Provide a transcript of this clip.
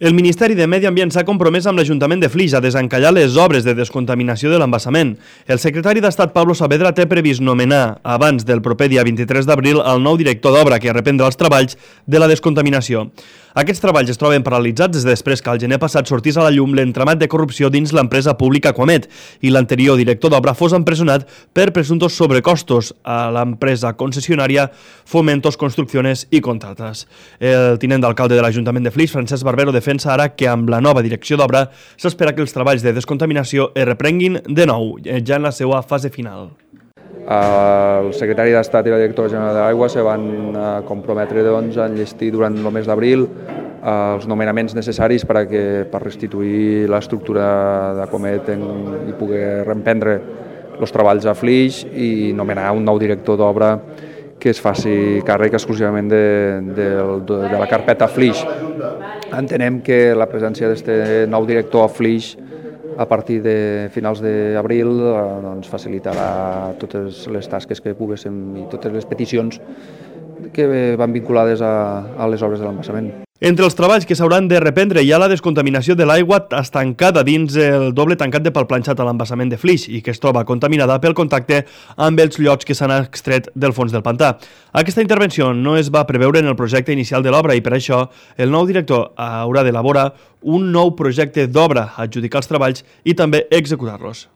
El Ministeri de Medi Ambient s'ha compromès amb l'Ajuntament de Flix a desencallar les obres de descontaminació de l'embassament. El secretari d'Estat Pablo Saavedra té previst nomenar abans del proper dia 23 d'abril el nou director d'obra que reprendrà els treballs de la descontaminació. Aquests treballs es troben paralitzats després que al gener passat sortís a la llum l'entramat de corrupció dins l'empresa pública Aquamet i l'anterior director d'obra fos empresonat per presumptos sobrecostos a l'empresa concessionària Fomentos Construcciones i Contratas. El tinent d'alcalde de l'Ajuntament de Flix, Francesc Barbero, defensa ara que amb la nova direcció d'obra s'espera que els treballs de descontaminació es reprenguin de nou, ja en la seva fase final. El secretari d'Estat i la directora general d'Aigua se van comprometre a enllestir durant el mes d'abril els nomenaments necessaris per restituir l'estructura d'Aquamet i poder reemprendre els treballs a Flix i nomenar un nou director d'obra que es faci càrrec exclusivament de la carpeta Flix. Entenem que la presència d'aquest nou director a Flix a partir de finals d'abril facilitarà totes les tasques que poguéssim i totes les peticions que van vinculades a les obres de l'embassament. Entre els treballs que s'hauran de reprendre hi ha la descontaminació de l'aigua estancada dins el doble tancat de palplanxat a l'embassament de Flix i que es troba contaminada pel contacte amb els llocs que s'han extret del fons del pantà. Aquesta intervenció no es va preveure en el projecte inicial de l'obra i per això el nou director haurà d'elaborar un nou projecte d'obra, adjudicar els treballs i també executar-los.